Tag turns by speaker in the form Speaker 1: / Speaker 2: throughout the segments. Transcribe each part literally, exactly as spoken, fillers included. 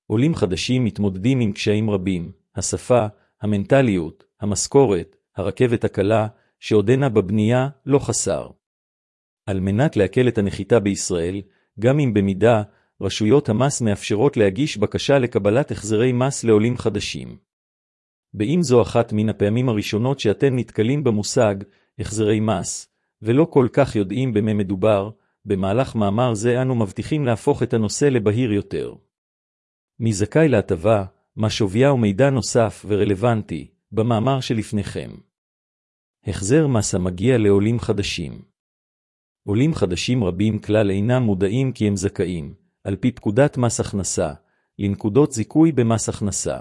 Speaker 1: עולים חדשים מתמודדים עם קשיים רבים, השפה, המנטליות, המשכורת, הרכבת הקלה, שעודנה בבנייה, לא חסר. על מנת להקל את הנחיתה בישראל, גם אם במידה, רשויות המס מאפשרות להגיש בקשה לקבלת החזרי מס לעולים חדשים. באם זו אחת מן הפעמים הראשונות שאתם נתקלים במושג החזרי מס, ולא כל כך יודעים במה מדובר, במהלך מאמר זה אנו מבטיחים להפוך את הנושא לבהיר יותר. מי זכאי להטבה, מה שוויה ומידע נוסף ורלוונטי, במאמר שלפניכם. החזר מס המגיע לעולים חדשים. עולים חדשים רבים כלל אינם מודעים כי הם זכאים, על פי פקודת מס הכנסה, לנקודות זיכוי במס הכנסה.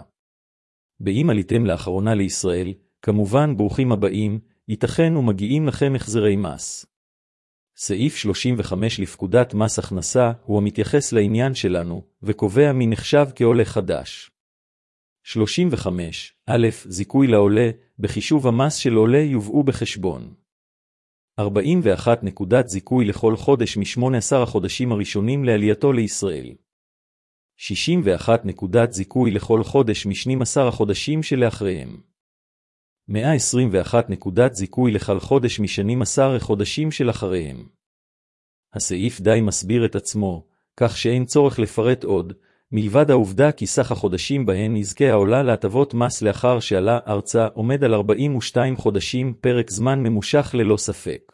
Speaker 1: באם עליתם לאחרונה לישראל, כמובן ברוכים הבאים, ייתכן ומגיעים לכם החזרי מס. סעיף שלושים וחמש לפקודת מס הכנסה הוא המתייחס לעניין שלנו, וקובע מי נחשב כעולה חדש. שלושים וחמש, א', זיכוי לעולה, בחישוב המס של עולה יובאו בחשבון. ארבעים ואחת נקודת זיכוי לכל חודש מ-שמונה עשר החודשים הראשונים לעלייתו לישראל. שישים ואחת נקודת זיכוי לכל חודש מ-שנים עשר החודשים שלאחריהם. מאה עשרים ואחת נקודת זיכוי לכל חודש משנים עשר החודשים שלאחריהם. הסעיף די מסביר את עצמו, כך שאין צורך לפרט עוד, מלבד העובדה כי סך החודשים בהן נזכה העולה להטבות מס לאחר שעלה ארצה עומד על ארבעים ושתיים חודשים, פרק זמן ממושך ללא ספק.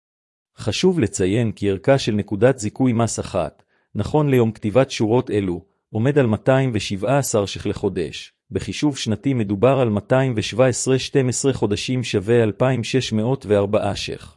Speaker 1: חשוב לציין כי ערכה של נקודת זיכוי מס אחת, נכון ליום כתיבת שורות אלו, עומד על מאתיים שבע עשרה ש"ח לחודש. בחישוב שנתי מדובר על מאתיים שבע עשרה שתים עשרה חודשים שווה אלפיים שש מאות וארבע ש"ח.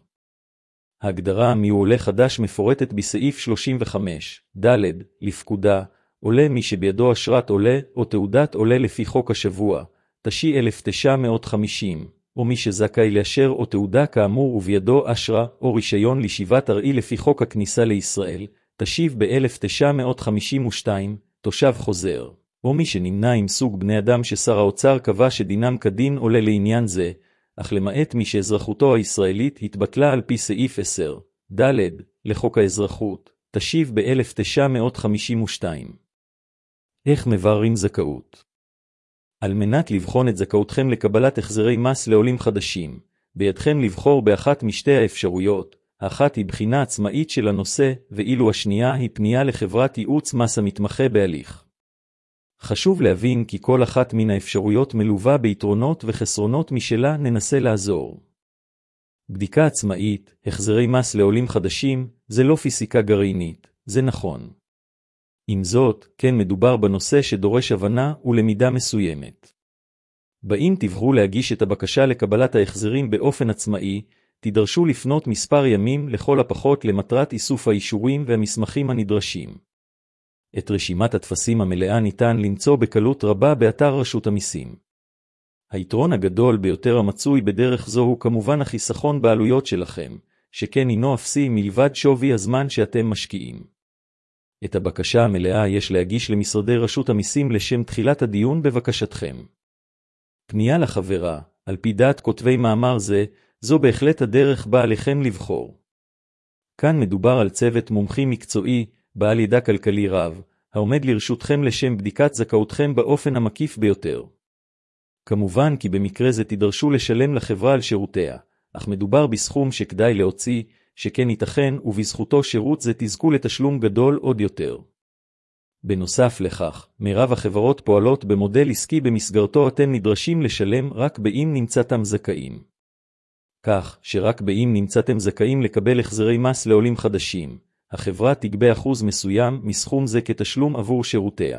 Speaker 1: ההגדרה מיהו עולה חדש מפורטת בסעיף שלושים וחמש, ד' לפקודה, עולה מי שבידו אשרת עולה או תעודת עולה לפי חוק השבוע, תש"י אלף תשע מאות וחמישים, או מי שזכאי לאשר או תעודה כאמור ובידו אשרה או רישיון לישיבת ארעי לפי חוק הכניסה לישראל, תשיב ב-אלף תשע מאות חמישים ושתיים, תושב חוזר, או מי שנמנה עם סוג בני אדם ששר האוצר קבע שדינם כדין עולה לעניין זה, אך למעט מי שאזרחותו הישראלית התבטלה על פי סעיף עשר, ד' לחוק האזרחות, תשיב ב-אלף תשע מאות חמישים ושתיים. איך מבררים זכאות? על מנת לבחון את זכאותכם לקבלת החזרי מס לעולים חדשים, בידכם לבחור באחת משתי האפשרויות, האחת היא בחינה עצמאית של הנושא, ואילו השנייה היא פנייה לחברת ייעוץ מס המתמחה בהליך. חשוב להבין כי כל אחת מן האפשרויות מלווה ביתרונות וחסרונות משלה ננסה לעזור. בדיקה עצמאית, החזרי מס לעולים חדשים, זה לא פיזיקה גרעינית, זה נכון. עם זאת, כן מדובר בנושא שדורש הבנה ולמידה מסוימת. באם תבחרו להגיש את הבקשה לקבלת ההחזרים באופן עצמאי, תידרשו לפנות מספר ימים לכל הפחות למטרת איסוף האישורים והמסמכים הנדרשים. את רשימת הטפסים המלאה ניתן למצוא בקלות רבה באתר רשות המיסים. היתרון הגדול ביותר המצוי בדרך זו הוא כמובן החיסכון בעלויות שלכם, שכן אינו אפסי מלבד שווי הזמן שאתם משקיעים. את הבקשה המלאה יש להגיש למשרדי רשות המיסים לשם תחילת הדיון בבקשתכם. פנייה לחברה, על פי דעת כותבי מאמר זה, זו בהחלט הדרך בה עליכם לבחור. כאן מדובר על צוות מומחים מקצועי, בעל ידע כלכלי רב, העומד לרשותכם לשם בדיקת זכאותכם באופן המקיף ביותר. כמובן כי במקרה זה תידרשו לשלם לחברה על שירותיה, אך מדובר בסכום שכדאי להוציא, שכן ייתכן ובזכותו שירות זה תזכו לתשלום גדול עוד יותר. בנוסף לכך, מרב החברות פועלות במודל עסקי במסגרתו אתם נדרשים לשלם רק באם נמצאתם זכאים. כך שרק באם נמצאתם זכאים לקבל החזרי מס לעולים חדשים, החברה תגבה אחוז מסוים מסכום זה כתשלום עבור שירותיה.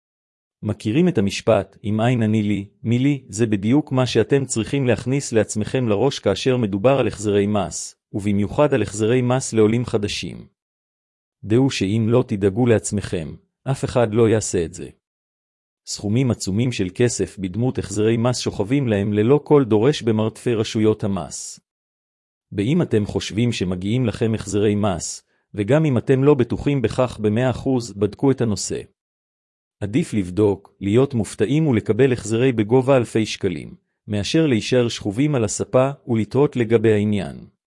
Speaker 1: מכירים את המשפט, אם אין אני לי, מי לי, זה בדיוק מה שאתם צריכים להכניס לעצמכם לראש כאשר מדובר על החזרי מס, ובמיוחד על החזרי מס לעולים חדשים. דעו שאם לא תדאגו לעצמכם, אף אחד לא יעשה את זה. סכומים עצומים של כסף בדמות החזרי מס שוכבים להם ללא כל דורש במרתפי רשויות המס. באם אתם חושבים שמגיעים לכם החזרי מס, וגם אם אתם לא בטוחים בכך ב-מאה אחוז, בדקו את הנושא. עדיף לבדוק, להיות מופתעים ולקבל החזרי בגובה אלפי שקלים, מאשר להישאר שכובים על הספה ולתהות לגבי העניין.